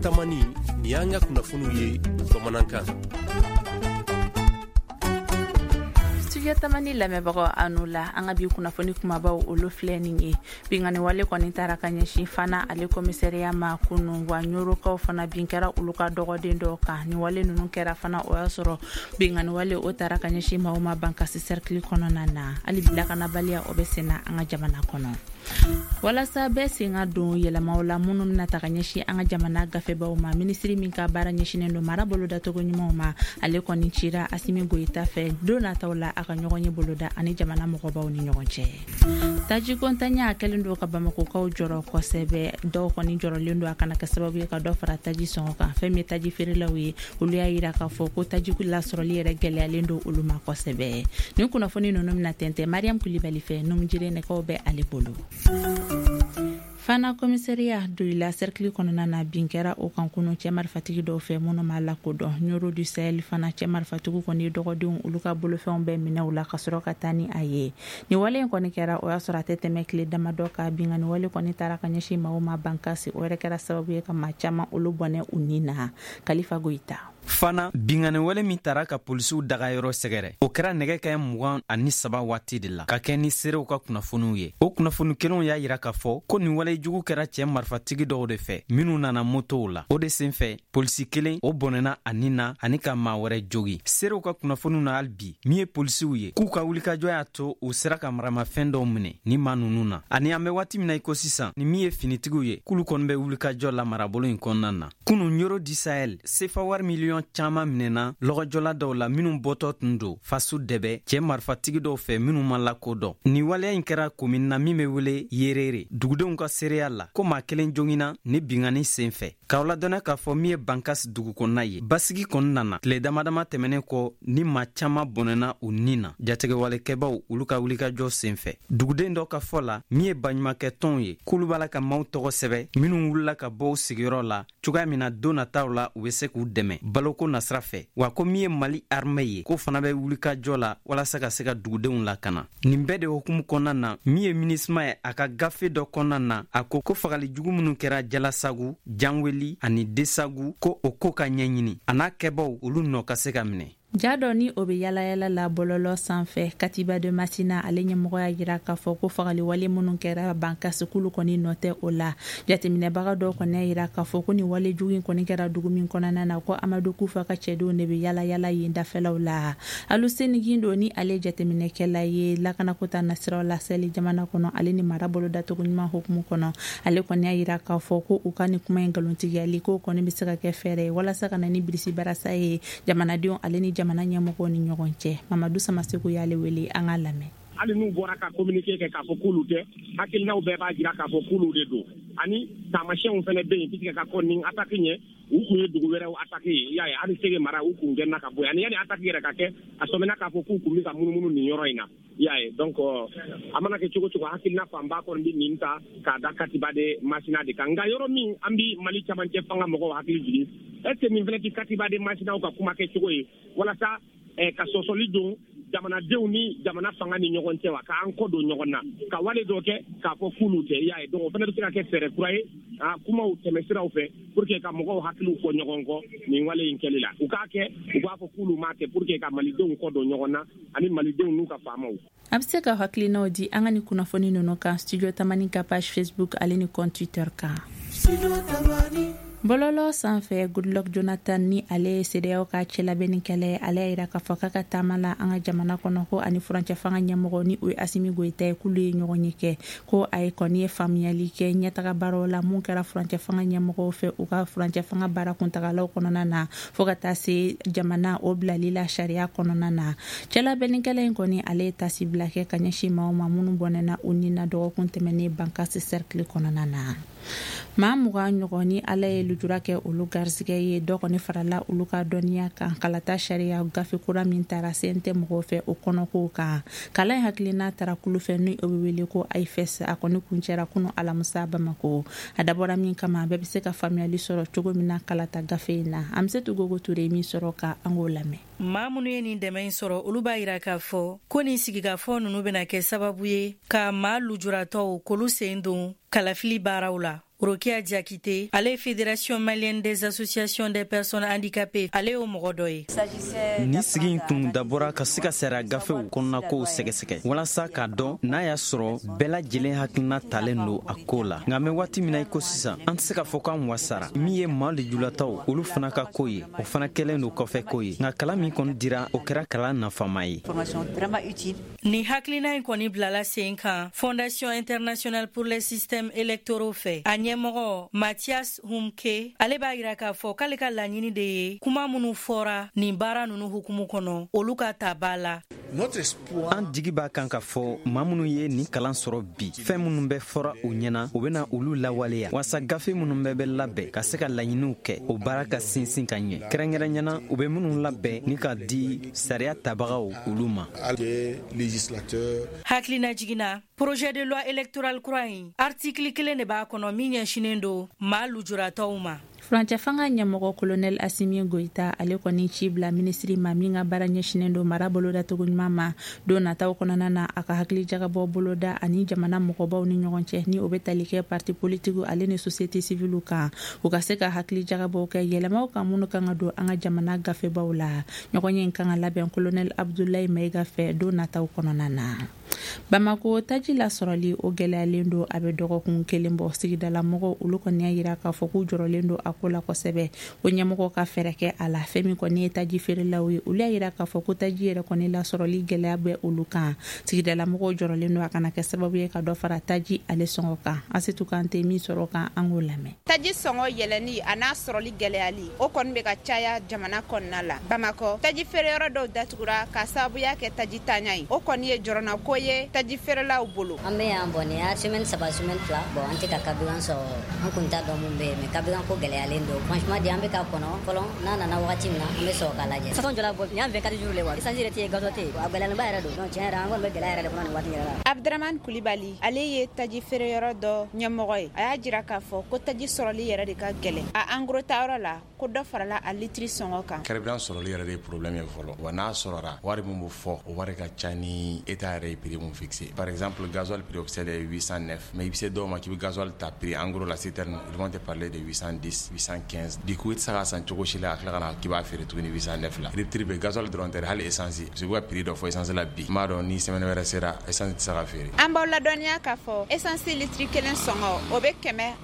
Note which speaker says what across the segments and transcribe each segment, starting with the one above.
Speaker 1: tamani ni y'an ka kunnafoniw ye bamanankan.
Speaker 2: Studio tamani lamɛbagaw anu la an ka bi kunnafoni kumabaw olu filɛ nin ye bingani wale kɔni taara ka ɲɛsin fana ale komisariya ma kunu wa ɲorokaw fana bin kɛra olu ka dɔgɔden dɔ kan ni wale ninnu kɛra fana o y'a sɔrɔ bingani wale o taara ka ɲɛsin maaw ma bankasi cercle kɔnɔna na hali bila kana baliya o bɛ senna an ka jamana kɔnɔ. Walasa bɛɛ sen ka don yɛlɛmaw la minnu bɛna taga ɲɛsin an ka jamana gafebaw ma minisiri min ka baara ɲɛsinen don mara boloda togo ɲumanw ma ale kɔni cira Asimi Goyita fɛ don nataw la a ka ɲɔgɔn ye boloda ani jamana mɔgɔbaw ni ɲɔgɔn cɛ. Taji kontanya kɛlen don ka Bamakokaw jɔrɔ kosɛbɛ dɔw kɔni jɔrɔlen don a kana kɛ sababu ye ka dɔ fara taji sɔngɔ kan fɛn min taji feerelaw ye olu y'a yira k'a fɔ ko taji lasɔrɔli yɛrɛ gɛlɛyalen don olu ma kosɛbɛ. Ni kunnafoni ninnu bɛna tɛntɛn Mariam Kulibali fɛ numujire nɛgɛw bɛ ale bolo. Fana komisariya doila cercle kɔnɔna na bin kɛra o kan kunu cɛ marifatigi dɔw fɛ minnu ma lakodɔn Nyoro du Sahel fana cɛ marifatigiw kɔni dɔgɔdenw olu ka bolofɛnw bɛɛ minɛw la ka sɔrɔ ka taa ni a ye ni wale in kɔni kɛra o y'a sɔrɔ a tɛ tɛmɛ tile damadɔ ka bingani wale kɔni taara ka ɲɛsin maaw ma bankasi o yɛrɛ kɛra sababu ye ka maa caman olu bɔnɛ u ni na. Kalifa Goyita
Speaker 3: fana bingani wale min taara ka polisiw dagayɔrɔ sɛgɛrɛ o kɛra nɛgɛ kaɲɛ 23 waati de la ka kɛ ni serew ka kunnafoniw ye o kunnafoni kelenw y'a yira k'a fɔ ko nin wale jugu kɛra cɛ marifatigi dɔw de fɛ minnu nana motow la o de senfɛ polisi kelen o bɔnɛna ani na ani ka maa wɛrɛ jogi serew ka kunnafoniw na hali bi min ye polisiw ye k'u ka wulikajɔ y'a to u sera ka maramafɛn dɔw minɛ ni maa nunu na ani an bɛ waati min na i ko sisan ni min ye finitigiw ye k'ulu kɔni bɛ wulikajɔ la marabolo in kɔnɔna na kunu Nyoro du Sahel sefa wari miliyɔn caman minɛna lɔgɔjɔla dɔw la minnu bɔtɔ tun don faso dɛbɛ cɛ marifatigi dɔw fɛ minnu ma lakodɔn ni waleya in kɛra komini na min bɛ wele Yerere dugudenw ka seereya la ko maa kelen jogina ni bingani sen fɛ k'aw ladɔnna k'a fɔ min ye bankasi dugu kɔnɔna ye basigi kɔnɔna na tile damadama tɛmɛnen kɔ ni maa caman bɔnɛna u ni na jatigɛwalekɛbaw olu ka wulikajɔ sen fɛ duguden dɔ ka fɔ la min ye baɲumankɛ tɔnw ye k'olu b'a la ka maaw tɔgɔ sɛbɛ minnu wulila ka bɔ u sigiyɔrɔ la cogoya min na don nataw la u bɛ se k'u dɛmɛ baloko nasira fɛ wa ko min ye Mali armée ye ko fana bɛ wulikajɔ la walasa ka se ka dugudenw lakana nin bɛɛ de hukumu kɔnɔna na min ye minisma ye a ka gafe dɔ kɔnɔna na a ko fagali jugu minnu kɛra Jalasagu Janweli ani Desagu ko o ko ka ɲɛɲini a n'a kɛbaw olu nɔ ka se ka minɛ.
Speaker 2: Jadɔ ni o bɛ yalayala la bɔlɔlɔ sanfɛ Katiba de Masina ale ɲɛmɔgɔ y'a jira k'a fɔ ko fagali wale minnu kɛra bankasi kulu kɔni nɔ tɛ o la jateminɛbaga dɔw kɔni y'a jira k'a fɔ ko ni wale jugu in kɔni kɛra dugu min kɔnɔna na ko Amadu Kufa ka cɛdenw de bɛ yalayala yen dafɛlaw la Aluseni Gindo ni ale jateminɛkɛla ye lakanakota nasiraw laseli jamana kɔnɔ ale ni mara bolo datogo ɲuman hukumu kɔnɔ ale kɔni y'a jira k'a fɔ ko u ka ni kuma in nkalontigiyali ko kɔni bɛ se ka kɛ fɛɛrɛ walasa ka na ni Birisi Barasa ye jamanadenw ale ni jamana ɲɛmɔgɔw ni ɲɔgɔn cɛ Mamadu Samaseko y'ale wele an ka lamɛn
Speaker 4: hali n'u bɔra ka communiquer kɛ k'a fɔ k'olu tɛ hakilinaw bɛɛ b'a jira k'a fɔ k'olu de don ani taamasiyɛnw fana bɛ yen puisque ka fɔ nin attaque ɲɛ u kun ye dugu wɛrɛw attaque ye y'a ye hali Sege mara u kun gɛnna ka bɔ ani yani attaque yɛrɛ ka kɛ a sɔmina k'a fɔ k'u kun bɛ ka munumunu nin yɔrɔ in na y'a ye donc a mana kɛ cogo cogo hakilina fanba kɔni bɛ nin ta k'a da Katiba de Masina de kan nka yɔrɔ min an bɛ Mali camancɛ fanga mɔgɔw hakili jigin est ce que nin fana tɛ Katiba de Masinaw ka kuma kɛ cogo ye walasa ka sɔsɔli don jamanadenw ni jamana fanga ni ɲɔgɔn cɛ wa k'an kɔ don ɲɔgɔn na ka wale dɔ kɛ k'a fɔ k'ulu tɛ y'a ye donc o fana bɛ se ka kɛ fɛɛrɛ kura ye kumaw tɛmɛsiraw fɛ pour que ka mɔgɔw hakiliw fɔ ɲɔgɔn kɔ nin wale in kɛli la u k'a kɛ u b'a fɔ k'ulu m'a kɛ pour que ka malidenw kɔ don ɲɔgɔn na ani malidenw n'u ka faamaw.
Speaker 2: A bɛ se ka hakilinaw di an ka ni kunnafoni ninnu kan Studio Tamani ka page Facebook ale ni compte Twitter kan. Bɔlɔlɔ sanfɛ Goodluck Jonathan ni ale CEDEAO ka cɛlabɛnnikɛla ale y'a jira k'a fɔ k'a ka taama la an ka jamana kɔnɔ ko ani furancɛ fanga ɲɛmɔgɔ ni o ye Asimi Goyita ye k'olu ye ɲɔgɔn ye kɛ ko a ye kɔni ye faamuyali kɛ ɲɛtaga baaraw la mun kɛra furancɛ fanga ɲɛmɔgɔw fɛ u ka furancɛ fanga baara kuntagalaw kɔnɔna na fo ka taa se jamana o bilali la sariya kɔnɔna na cɛlabɛnnikɛla in kɔni ale ye tasi bila kɛ ka ɲɛsin maaw ma minnu bɔnɛna u ni na dɔgɔkun tɛmɛnen bankasi cercle kɔnɔna na maa 20 ɲɔgɔn ni ala ye lujura kɛ olu garisɛgɛ ye dɔ kɔni farala olu ka dɔnniya kan kalata sariya gafe kura min taara sente mɔgɔw fɛ o kɔnɔkow kan kalan in hakilina taara kulu fɛ ni o bɛ wele ko AIFES a kɔni kuncɛra kunu alamusa Bamako a dabɔra min kama bɛɛ bɛ se ka faamuyali sɔrɔ cogo min na kalata gafe in na Amsetu Gogo Ture min sɔrɔ ka an k'o lamɛn.
Speaker 5: Maa minnu ye nin dɛmɛ in sɔrɔ olu b'a jira k'a fɔ ko nin sigikafɔ ninnu bɛna kɛ sababu ye ka maa lujuratɔw k'olu sen don kalafili baaraw la Rokia Diakité, ale Fédération malienne des associations des personnes handicapées, ale o mogodoye.
Speaker 3: Ni sigi tun dabora ka sika sera gafe u konna ko sɛgɛsɛgɛ walasa ka dɔn n'a y'a sɔrɔ bɛɛ lajɛlen hakilina talen do a ko la nka mɛ waati min na i ko sisan an tɛ se ka fɔ k'an wasara min ye maa lejulataw olu fana ka ko ye o fana kɛlen do kɔfɛ ko ye nka kalan min kɔni dira o kɛra kalan nafama ye.
Speaker 5: Ni hakilina in kɔni bilala sen kan Fondation internationale pour les systèmes électoraux fɛ a ɲɛmɔgɔ Mathias Humke ale b'a yira k'a fɔ k'ale ka laɲini de ye kuma minnu fɔra nin baara ninnu hukumu kɔnɔ olu ka ta ba la.
Speaker 3: An jigi b'a kan ka fɔ maa minnu ye nin kalan sɔrɔ bi fɛn minnu bɛ fɔra u ɲɛna u bɛna olu lawaleya walasa gafe minnu bɛ labɛn ka se ka laɲiniw kɛ o baara ka sinsin ka ɲɛ kɛrɛnkɛrɛnɲana u bɛ minnu labɛn ni ka di sariya tabagaw olu ma.
Speaker 5: Hakilina jiginna projet de loi électorale kura in article 1 de b'a kɔnɔ min ɲɛsinnen do maa lujuratɔw ma.
Speaker 2: Furancɛ fanga ɲɛmɔgɔ colonel Assimi Goïta ale kɔni ci bila ministri ma min ka baara ɲɛsinnen do mara boloda cogo ɲuman ma don nataw kɔnɔna na a ka hakili jagabɔ boloda ani jamana mɔgɔbaw ni ɲɔgɔn cɛ ni o bɛ tali kɛ parti politique ale ni société civile kan u ka se ka hakili jagabɔ kɛ yɛlɛmaw kan minnu kan ka don an ka jamana gafebaw la ɲɔgɔn ye kan ka labɛn colonel Abdoulaye Maïga fɛ don nataw kɔnɔna na. Bamako taji la sɔrɔli o gɛlɛyalen do a bɛ dɔgɔkun kelen bɔ sigidala mɔgɔw olu kɔni y'a yira k'a fɔ k'u jɔrɔlen do a ko la kosɛbɛ o ɲɛmɔgɔ ka fɛɛrɛ kɛ a la fɛn min kɔni ye taji feerelaw ye olu y'a yira k'a fɔ ko taji yɛrɛ kɔni la sɔrɔli gɛlɛya bɛ olu kan sigidala mɔgɔw jɔrɔlen do a kana kɛ sababu ye ka dɔ fara taji ale sɔngɔ kan Asetu Kante min sɔrɔ kan an k'o lamɛn.
Speaker 6: Taji sɔngɔ yɛlɛni a n'a sɔrɔli gɛlɛyali o kɔni bɛ ka caya jamana kɔnɔna la. Bamakɔ taji feereyɔrɔ dɔw datugura ka sababuya kɛ taji tanya ye o kɔni ye jɔrɔna ko ye taji feerelaw bolo.
Speaker 7: An bɛ yan bɔ nin y'a semaine 3 semaine 2 bon an tɛ ka carburant sɔrɔ an kun t'a dɔn mun bɛ yen mais carburant ko gɛlɛyalen do franchement an bɛ ka kɔnɔ fɔlɔ n'a nana wagati min na an bɛ sɔrɔ k'a lajɛ safan jɔla bɔ nin y'an 24 jours le wa essence yɛrɛ tɛ yen gasoil tɛ yen a gɛlɛyalenba yɛrɛ do donc tiɲɛ yɛrɛ an kɔni bɛ gɛlɛya yɛrɛ de kɔnɔ nin waati yɛrɛ la. Abdraman
Speaker 6: Kulibali ale ye taji feereyɔrɔ dɔ ɲɛmɔgɔ ye a y'a jira k'a fɔ ko taji sɔrɔli yɛrɛ de ka gɛlɛn a engros tayɔrɔ la ko dɔ farala a litiri sɔngɔ kan.
Speaker 8: Carburant sɔrɔli yɛrɛ de ye problème ye fɔlɔ wa n'a sɔrɔra wari min bɛ fɔ o wari ka ca ni état yɛrɛ ye prix mun fixé par exemple gasoil prix officiel est 809 mais il se dɔw ma k'i bɛ gasoil ta prix en gros la citerne ils vont te parler de 810 815 du coup i tɛ se ka san cogo si la a tila ka na k'i b'a feere tuguni 809 la prix bɛ gasoil dɔrɔn tɛ hali essence parce que u ka prix dɔ fɔ essence la bi n b'a dɔn ni semaine wɛrɛ sera essence tɛ se ka feere.
Speaker 6: An b'aw ladɔnniya k'a fɔ essence litiri 1 sɔngɔ o bɛ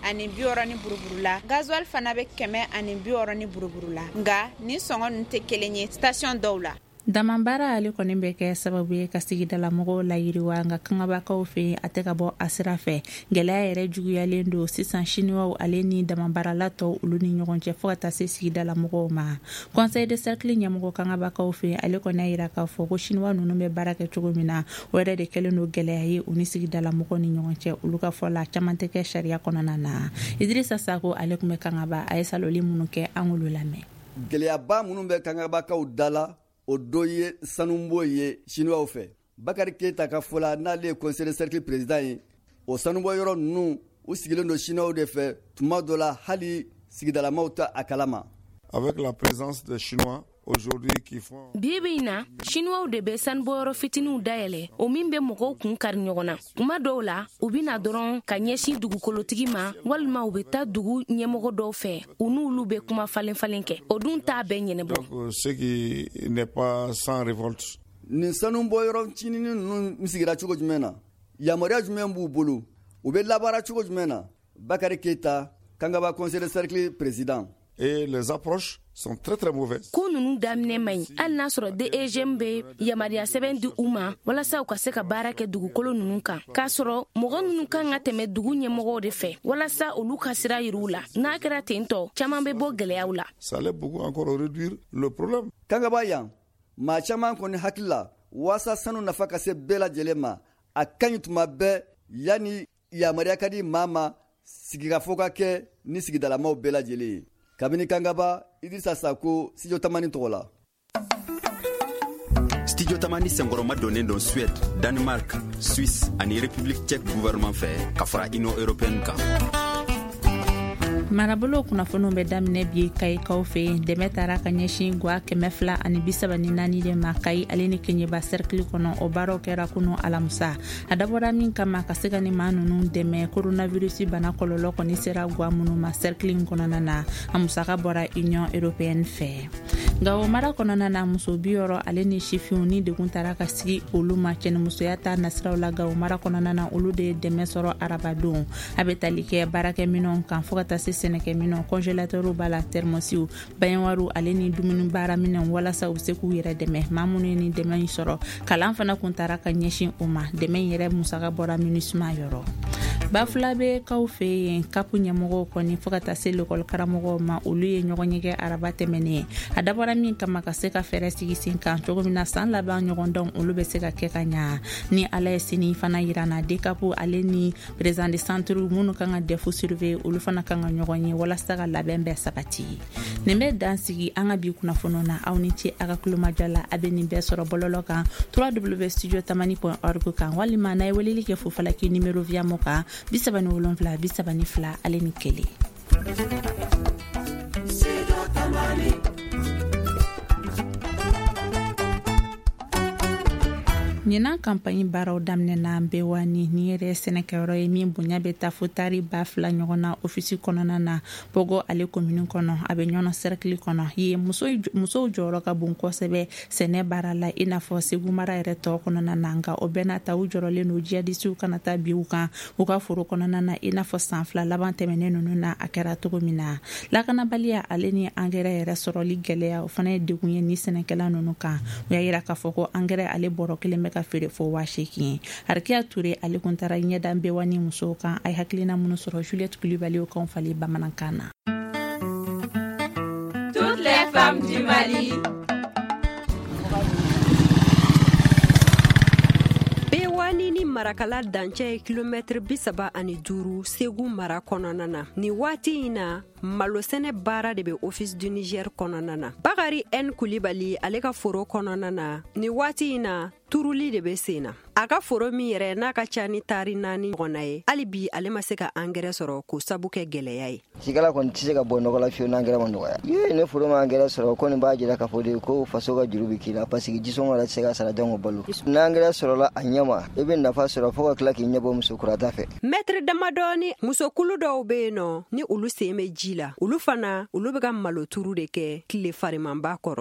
Speaker 6: 160 ni buruburu la gasoil fana bɛ 160 ni buruburu la nka ni sɔngɔ ninnu tɛ kelen ye station dɔw la.
Speaker 2: Damambara ale kɔni bɛ kɛ sababu ye ka sigidala mɔgɔw layiriwa nka kangabakaw fɛ a tɛ ka bɔ a sira fɛ gɛlɛya yɛrɛ juguyalen do sisan chinois ale ni damambarala tɔw olu ni ɲɔgɔn cɛ fo ka taa se sigidala mɔgɔw ma conseil de cercle ɲɛmɔgɔ kangabakaw fɛ ale kɔni y'a yira k'a fɔ ko chinois ninnu bɛ baara kɛ cogo min na o yɛrɛ de kɛlen do gɛlɛya ye u ni sigidala mɔgɔw ni ɲɔgɔn cɛ olu ka fɔ la caman tɛ kɛ sariya kɔnɔna na Idrissa Sako ale tun bɛ kangaba a ye saloli minnu kɛ an k'olu lamɛn.
Speaker 9: Gɛlɛyaba minnu bɛ kangabakaw dala o dɔ ye sanubɔ ye chinois fɛ Bakari Keita ka fɔ la n'ale ye conseil de cercle président ye o sanubɔ yɔrɔ ninnu u sigilen do chinois de fɛ tuma dɔ la hali sigidalamaw ta a kalama.
Speaker 10: Avec la présence des chinois aujourd'hui qui font
Speaker 11: bibi na chinois de be sanbɔyɔrɔ fitiniw dayɛlɛ o min bɛ mɔgɔw kun kari ɲɔgɔn na kuma dɔw la u bɛna dɔrɔn ka ɲɛsin dugukolotigi ma walima u bɛ taa dugu ɲɛmɔgɔ dɔw fɛ u n'olu bɛ kuma falen kɛ o dun t'a bɛɛ ɲɛnɛbɔ.
Speaker 10: Donc ce qui n'est pas sans révolte.
Speaker 9: Nin sanubɔyɔrɔ ncinin ninnu sigira cogo jumɛn na yamaruya jumɛn b'u bolo u bɛ labaara cogo jumɛn na Bakari Keita Kangaba conseil de cercle président.
Speaker 10: Et les approches sont très très mauvaises.
Speaker 11: Ko nunu daminɛ man ɲi hali n'a sɔrɔ DEGM bɛ yamaruya sɛbɛn di u ma walasa u ka se ka baara kɛ dugukolo ninnu kan k'a sɔrɔ mɔgɔ ninnu kan ka tɛmɛ dugu ɲɛmɔgɔw de fɛ walasa olu ka sira yir'u la n'a kɛra ten tɔ caman bɛ bɔ gɛlɛyaw la.
Speaker 10: Ça allait beaucoup encore réduire le problème.
Speaker 9: Kangaba yan maa caman kɔni hakili la waasa sanu nafa ka se bɛɛ lajɛlen ma a ka ɲi tuma bɛɛ yanni yamaruya ka di maa ma sigikafɔ ka kɛ ni sigidalamaw bɛɛ lajɛlen ye. Kabini Kangaba, Idrissa Sako, Studio Tamani tɔgɔ la.
Speaker 12: Studio Tamani sɛngɔrɔma donnen don Suède, Danemark, Suisse ani République tchèque gouvernement fɛ ka fara Union européenne kan.
Speaker 2: marabolo kunnafoniw bɛ daminɛ bi kayikaw fɛ dɛmɛ taara ka ɲɛsin gwa 234 de ma kayi ale ni keɲeba cercle kɔnɔ o baaraw kɛra kunu alamusa a dabɔra min kama ka se ka ni maa nunu dɛmɛ coronavirus bana kɔlɔlɔ kɔni sera gwa minnu ma cercle kɔnɔna na a musaka bɔra union européenne fɛ nka o mara kɔnɔna na muso 60 ale ni sifinw ni degun taara ka sigi olu ma cɛnimusoya ta nasiraw la ga o mara kɔnɔna na olu de dɛmɛ sɔrɔ arabadon a bɛ tali kɛ baarakɛminɛw kan fo ka taa se sɛnɛkɛminɛw congélateur b'a la thermosiw bayanwaru ale ni dumuni baara minɛw walasa u bɛ se k'u yɛrɛ dɛmɛ maa minnu ye ni dɛmɛ in sɔrɔ kalan fana kun taara ka ɲɛsin o ma dɛmɛ in yɛrɛ musaka bɔra MINUSMA yɔrɔ bafula bɛ kaw fɛ yen kapu ɲɛmɔgɔw kɔni fo ka taa se l'école karamɔgɔw ma olu ye ɲɔgɔn ɲɛgɛ araba tɛmɛnen a dabɔra min kama ka se ka fɛɛrɛ sigi sen kan cogo min na san laban ɲɔgɔndanw olu bɛ se ka kɛ ka ɲa ni ala ye sini fana yirana DECAP ale ni président de centre minnu kan ka defu surveiller olu fana kan ka ɲɔgɔn ye walasa ka labɛn bɛɛ sabati nin bɛ dan sigi an ka bi kunnafoniw na aw ni ce a ka kulomajɔ la a bɛ nin bɛɛ sɔrɔ bɔlɔlɔ kan www.studiotamani.org kan walima n'a ye weleli kɛ fofalaki numéro via mo kan 37 32 ale ni kelen. ɲinan kampaɲi baaraw daminɛna bewani ni yɛrɛ sɛnɛkɛyɔrɔ ye min bonya bɛ taa fo tari 2 ɲɔgɔn na ofisi kɔnɔna na Bogo ale commune kɔnɔ a bɛ ɲɔnɔ cercle kɔnɔ ye musow jɔyɔrɔ ka bon kosɛbɛ sɛnɛ baara la i n'a fɔ Segu mara yɛrɛ tɔ kɔnɔna na nka o bɛɛ n'a ta u jɔrɔlen don jihadisiw kana taa bi u kan u ka foro kɔnɔna na i n'a fɔ san 2 laban tɛmɛnen ninnu na a kɛra cogo min na lakanabaliya ale ni angɛrɛ yɛrɛ sɔrɔli gɛlɛya o fana ye degun ye ni sɛnɛkɛla ninnu kan u y'a yira k'a fɔ ko angɛrɛ ale bɔrɔ kelen bɛ ka feere fo 8,000 Arkiya Ture ale kun taara ɲɛdan bewani musow kan ay hakilina minnu sɔrɔ Juliette Kulibali kan fali bamanankan na.
Speaker 13: Toutes les femmes du Mali. Bewani ni marakala dancɛ ye kilomɛtiri 35 Segu mara kɔnɔna na ni waati in na malo sɛnɛ baara de bɛ office du Niger kɔnɔna na Bakari N Kulibali ale ka foro kɔnɔna na ni waati in na turuli de bɛ sen na a ka foro min yɛrɛ n'a ka ca ni tari 4 ɲɔgɔnna ye hali bi ale ma se ka angɛrɛ sɔrɔ k'o sabu kɛ gɛlɛya ye
Speaker 14: sikala kɔni tɛ se ka bɔ nɔgɔ la fiyewu n'angɛrɛ ma nɔgɔya ye ne foro ma angɛrɛ sɔrɔ ko nin b'a jira k'a fɔ de ko faso ka juru bɛ k'i la parce que jisɔngɔ yɛrɛ tɛ se ka sara denw ka balo n'angɛrɛ sɔrɔla a ɲɛma i bɛ nafa sɔrɔ fo ka tila k'i ɲɛbɔ muso kurata fɛ
Speaker 13: mɛtiri damadɔni musokulu dɔw bɛ yen nɔ ni olu sen bɛ ji la olu fana olu bɛ ka malo turu de kɛ tile farimanba kɔrɔ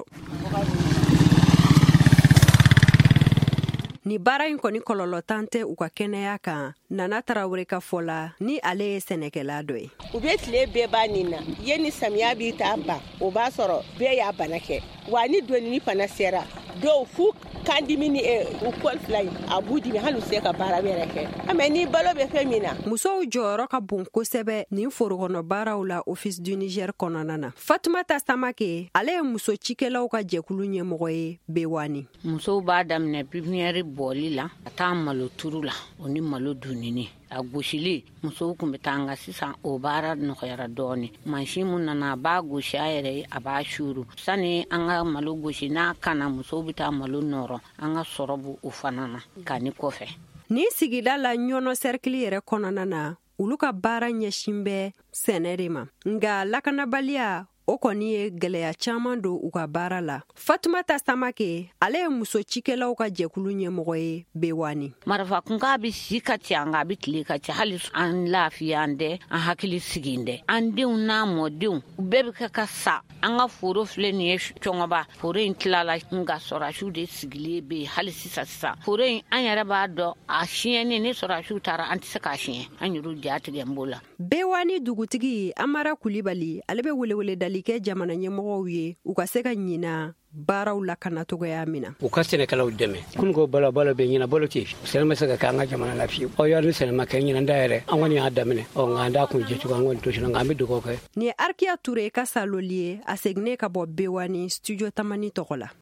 Speaker 13: ni baara in kɔni kɔlɔlɔ tan tɛ u ka kɛnɛya kan Nana Tarawele ka fɔ la ni ale ye sɛnɛkɛla dɔ ye
Speaker 15: u bɛ tile bɛɛ b'a nin na ye ni samiya b'i ta ban o b'a sɔrɔ bɛɛ y'a bana kɛ wa ni donni fana sera dɔw fu kandimi ni u kɔl fila in a b'u dimi hali u se ka baara wɛrɛ kɛ mais ni balo bɛ fɛn min na
Speaker 13: musow jɔyɔrɔ ka bon kosɛbɛ nin forokɔnɔ baaraw la office du Niger kɔnɔna na Fatumata Samake ale ye muso cikɛlaw ka jɛkulu ɲɛmɔgɔ ye Bewani
Speaker 16: musow b'a daminɛ pipiniɛri bɔli la ka taa malo turu la o ni malo dunini a gosili musow kun bɛ taa nka sisan o baara nɔgɔyara dɔɔni mansin mun nana a b'a gosi a yɛrɛ ye a b'a shuru sani an ka malo gosi n'a kana musow bɛ taa malo nɔrɔ an ka sɔrɔ bu o fana na ka ni kɔfɛ
Speaker 13: ni sigida la ɲɔnɔ cercle yɛrɛ kɔnɔna na olu ka baara ɲɛsin bɛ sɛnɛ de ma nka lakanabaliya o kɔni ye gɛlɛya caman don u ka baara la Fatumata Samake ale ye muso cikɛlaw ka jɛkulu ɲɛmɔgɔ ye Bewani
Speaker 16: marifa kun k'a bɛ si ka ci an ka bɛ tile ka ci hali an lafiya an dɛ an hakili sigin dɛ an denw n'a mɔdenw u bɛɛ bɛ kɛ ka sa an ka foro filɛ nin ye cɔngɔba foro in tilala nka sɔrɔsiw de sigilen bɛ yen hali sisan foro in an yɛrɛ b'a dɔn a siɲɛni ni sɔrɔsiw taara an tɛ se k'a siɲɛ an yɛrɛ ja tigɛ n b'o la
Speaker 13: Bewani dugutigi Amara Kulibali ale bɛ welewele dali kɛ jamana ɲɛmɔgɔw ye u ka se ka ɲina baaraw la kana togoya min na
Speaker 17: u ka sɛnɛkɛlaw dɛmɛ kun ko balo bɛ ɲina balo tɛ sɛnɛ ma se ka kɛ an ka jamana la fiyewu yɔrɔ ni sɛnɛ ma kɛ ɲina da yɛrɛ an kɔni y'a daminɛ nka an t'a kun jɛ cogo an kɔni to sinna nka an bɛ dugawu kɛ
Speaker 13: nin ye Arkiya Ture ka saloli ye a seginnen ka bɔ Bewani studio Tamani tɔgɔ la